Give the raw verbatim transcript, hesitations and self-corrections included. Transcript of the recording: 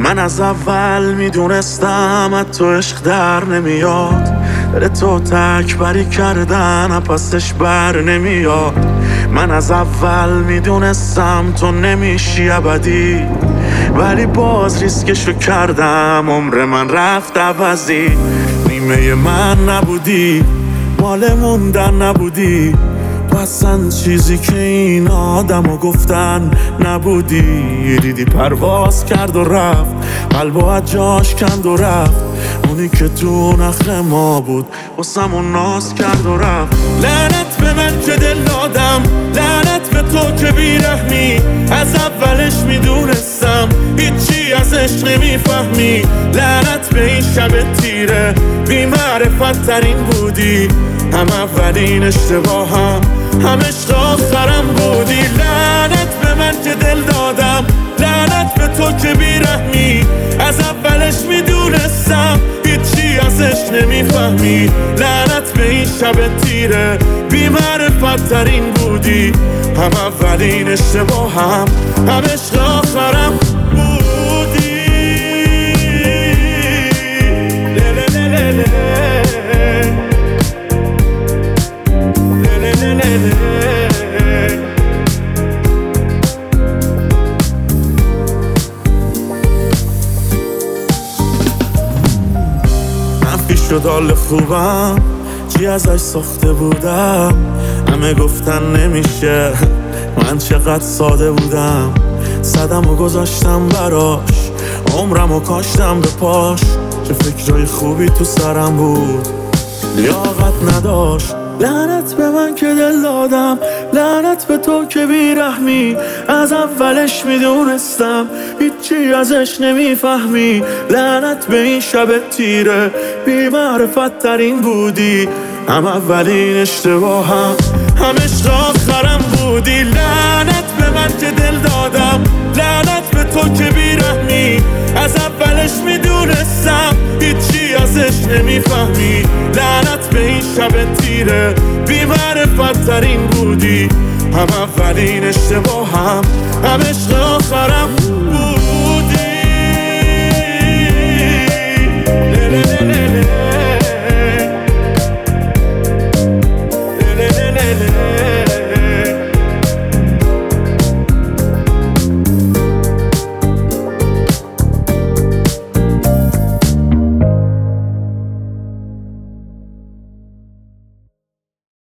من از اول میدونستم از تو عشق در نمیاد، دل تو تکبری کردن پسش بر نمیاد. من از اول میدونستم تو نمیشی ابدی، ولی باز ریسکشو کردم، عمر من رفت عوضی. نیمه من نبودی، مال موندن نبودی، تو اصلا چیزی که این آدمو گفتن نبودی. دیدی پرواز کرد و رفت، قلبو از جاش کند و رفت، اونی که تو نخ ما بود واسمون ناز کرد و رفت. لعنت به من که دل دادم، لعنت به تو که بیرحمی، از اولش میدونستم هیچی از عشق نمیفهمی. لعنت به این شب تیره، بی معرفت ترین بودی، هم اولین اشتباهم هم عشق آخرم بودی. لعنت به من که دل دادم، لعنت به تو که بیرحمی، از اولش میدونستم هیچی از عشق نمیفهمی. لعنت به این شب تیره، بی معرفت ترین بودی، هم اولین اشتباهم هم عشق آخرم بودی. منفی شد حال خوبم، چی ازش ساخته بودم، همه گفتن نمیشه، من چقدر ساده بودم. صدم و گذاشتم براش، عمرم و کاشتم به پاش، چه فکرای خوبی تو سرم بود، لیاقت نداشت. لعنت به من که دل دادم، لعنت به تو که بیرحمی، از اولش میدونستم هیچی ازش نمیفهمی. لعنت به این شب تیره، بی معرفت ترین بودی، هم اولین اشتباهم هم عشق آخرم بودی. لعنت به من که دل دادم، لعنت به تو که بیرحمی، از اولش میدونستم هیچی ازش نمیفهمی. لعنت به این شب تیره، بی معرفت ترین بودی، هم اولین اشتباهم هم عشق آخرم